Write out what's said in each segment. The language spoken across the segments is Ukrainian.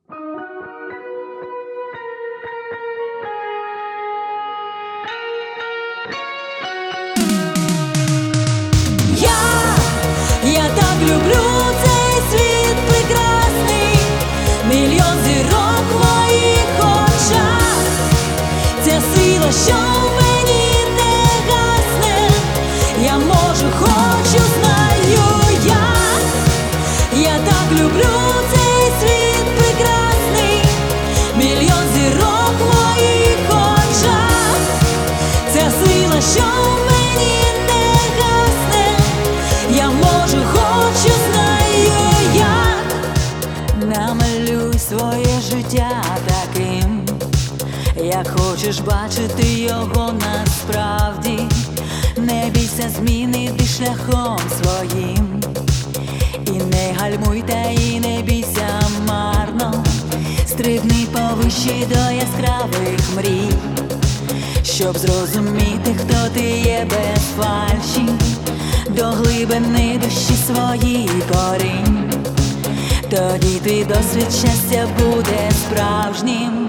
Я так люблю цей світ прекрасний, мільйон зірок в моїх очах. Ця сила, що в мені не гасне, я можу, хочу, знаю як. Я так люблю цей світ прекрасний, мільйон зірок в моїх очах. Ця сила, що в мені не гасне, я можу, хочу, знаю як. Намалюй своє життя таким, як хочеш бачити його насправді. Не бійся зміни, йди шляхом своїм. І не гальмуй, та і не бійся марно. Стрибни повище до яскравих мрій, щоб зрозуміти, хто ти є без фальші. До глибини душі своїй корінь, тоді твій досвід щастя буде справжнім.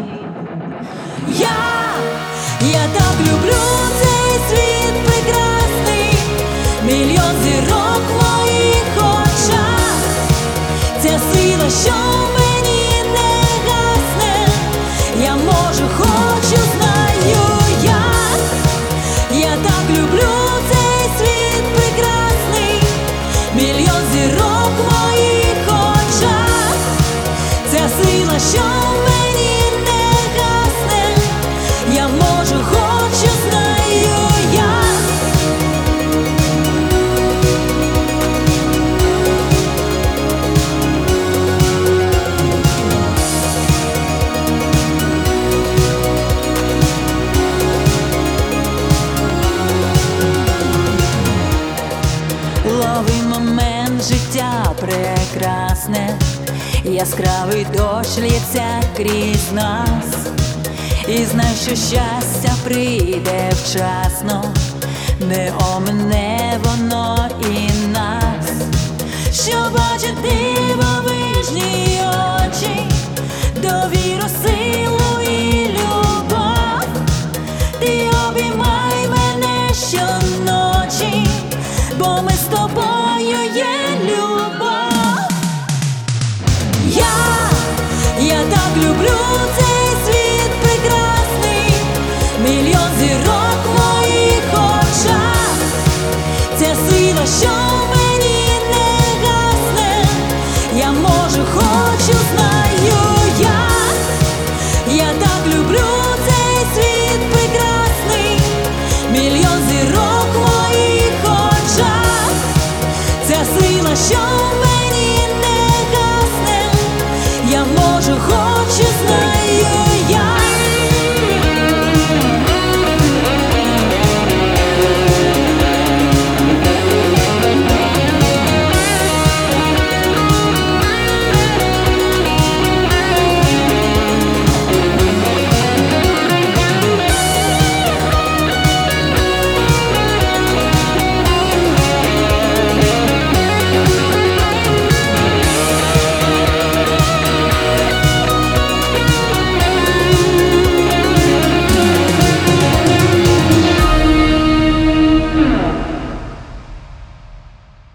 Я так люблю цей світ прекрасний, мільйон зірок в моїх очах. Ця сила, що в мені не гасне, я можу, хочу, знаю як. Я так люблю цей світ прекрасний, мільйон зірок в моїх очах. Ця сила, що в мені не гасне, я можу, хочу, знаю як. Лови момент, життя прекрасне, яскравий дощ лється крізь нас. І знай, що щастя прийде вчасно, не омине воно і нас. Що бачити, бо